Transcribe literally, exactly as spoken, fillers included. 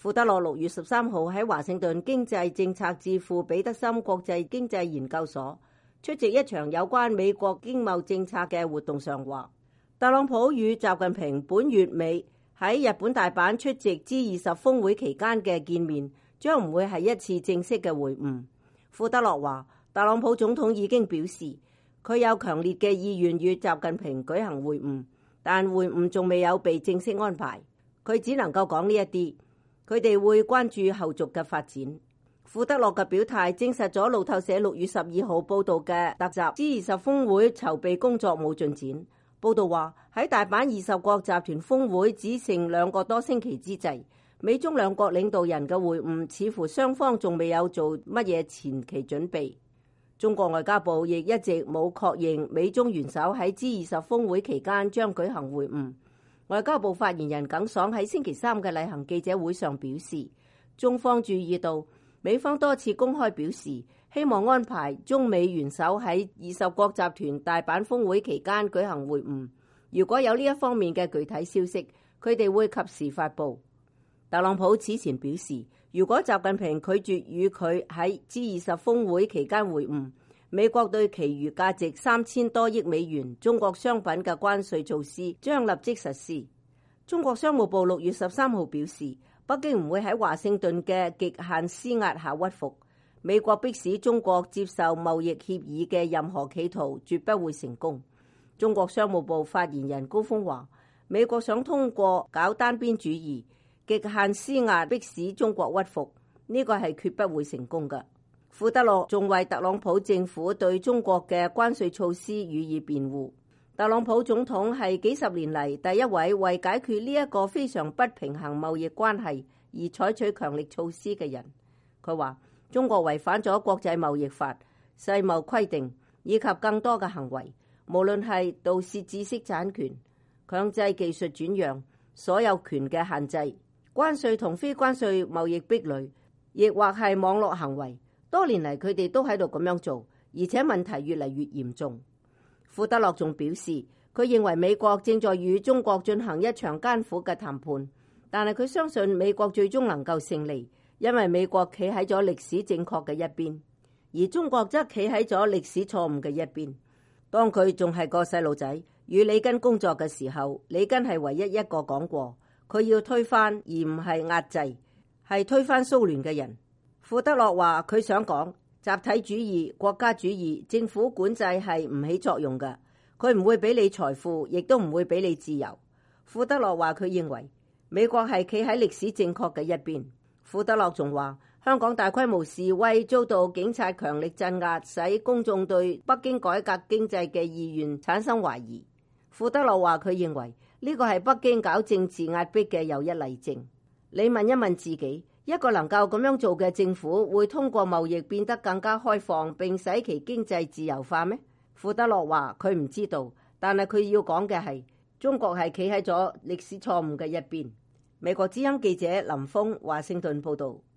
庫德洛六月十三號喺華盛頓經濟政策智庫彼得森國際經濟研究所出席一場有關美國經貿政策嘅活動上話，特朗普與習近平本月尾喺日本大阪出席 G 二十峰會期間嘅見面，將唔會係一次正式嘅會晤。庫德洛話，特朗普總統已經表示，佢有強烈嘅意願與習近平舉行會晤，但會晤仲未有被正式安排。佢只能夠講呢一啲，佢哋會關注後續嘅發展。庫德洛嘅表態證實咗路透社六月十二號報道嘅特集 G 二十峰會籌備工作冇進展。報道話喺大阪二十國集團峰會只剩兩個多星期之際，美中兩國領導人嘅會晤似乎雙方仲未有做乜嘢前期準備。中國外交部亦一直冇確認美中元首喺 G 二十峰會期間將舉行會晤。外交部發言人耿爽喺星期三嘅例行記者會上表示，中方注意到美方多次公開表示希望安排中美元首喺二十國集團大阪峰會期間舉行會晤。如果有呢一方面嘅具體消息，佢哋會及時發布。特朗普此前表示，如果習近平拒絕與佢喺 G 二十峰會期間會晤，美國對其餘價值三千多億美元中國商品嘅關稅措施將立即實施。中國商務部六月十三號表示，北京唔會喺華盛頓嘅極限施壓下屈服。美國迫使中國接受貿易協議嘅任何企圖絕不會成功。中國商務部發言人高峰話，美國想通過搞單邊主義、極限施壓迫使中國屈服，呢個係絕不會成功嘅。庫德洛仲為特朗普政府對中國嘅關稅措施予以辯護。特朗普總統係幾十年嚟第一位為解決呢一個非常不平衡貿易關係而採取強力措施嘅人。佢話中國違反咗國際貿易法、世貿規定以及更多嘅行為，無論係盜竊知識產權、強制技術轉讓、所有權嘅限制、關稅同非關稅貿易壁壘，亦或係網絡行為。多年嚟佢哋都喺度咁樣做，而且問題越嚟越嚴重。庫德洛仲表示，佢認為美國正在與中國進行一場艱苦嘅談判，但係佢相信美國最終能夠勝利，因為美國企喺咗歷史正確嘅一邊，而中國則企喺咗歷史錯誤嘅一邊。當佢仲係個細路仔與里根工作嘅時候，里根係唯一一個講過佢要推翻而唔係壓制，係推翻蘇聯嘅人。庫德洛話佢想講集體主義、國家主義、政府管制係唔起作用嘅，佢唔會俾你財富，亦都唔會俾你自由。庫德洛話佢認為美國係企喺歷史正確嘅一邊。庫德洛仲話香港大規模示威遭到警察強力鎮壓，使公眾對北京改革經濟嘅意願產生懷疑。庫德洛話佢認為呢個係北京搞政治壓迫嘅又一例證。你問一問自己，一個能夠咁樣做嘅政府會通過貿易變得更加開放並使其經濟自由化咩？庫德洛話佢唔知道，但係佢要講嘅係中國係企喺咗歷史錯誤嘅一邊。美國之音記者林峰華盛頓報道。